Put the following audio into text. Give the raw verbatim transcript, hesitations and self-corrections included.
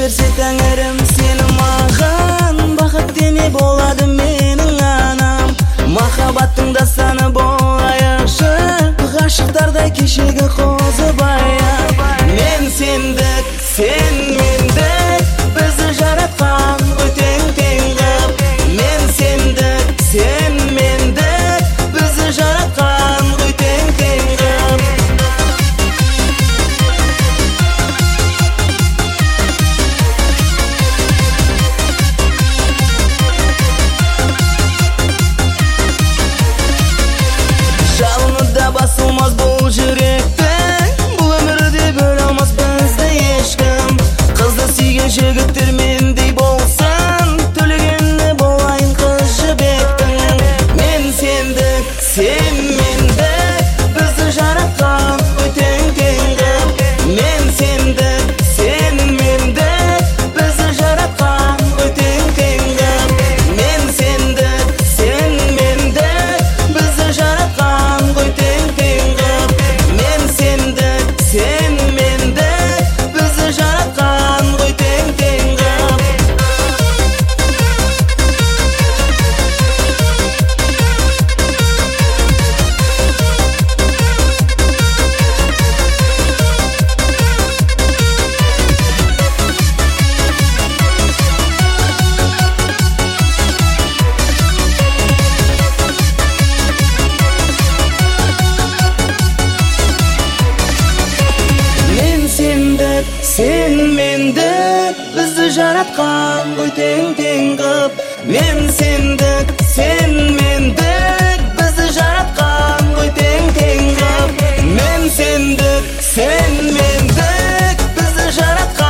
берсе тәңірім сені маған, бақыт дене болады менің анам. Махаббаттың дастаны болайықшы, ғашықтардай кешегі қозыбайы. Мен сендік, сен мендік, бізді жаратқан ғой тең-тең қып. Мен сендік, сен мендік, бізді жаратқан ғой тең-тең қып. Жалыны да басылмас бұл жүректің, бұл өмірде бөле алмас бізді ешкім. Қызды сүйген жігіттер мендей болсын, төлегені болайын қыз жібектің. Мен сендік, сен мендік, бізді жаратқан ғой тең-тең қып. Мен сендік, сен мендік, бізді жаратқан ғой тең-тең қып. Мен сендік, сен мендік, бізді жаратқан ғой тең-тең қып. Мен сендік, сен мендік, бізді жаратқан ғой тең-тең қып. Мен сендік, сен мендік, бізді жаратқан ғой тең-тең қып. Мен сендік, сен мендік, бізді жаратқан ғой тең-тең қып. Мен сендік, сен мендік, бізді жаратқан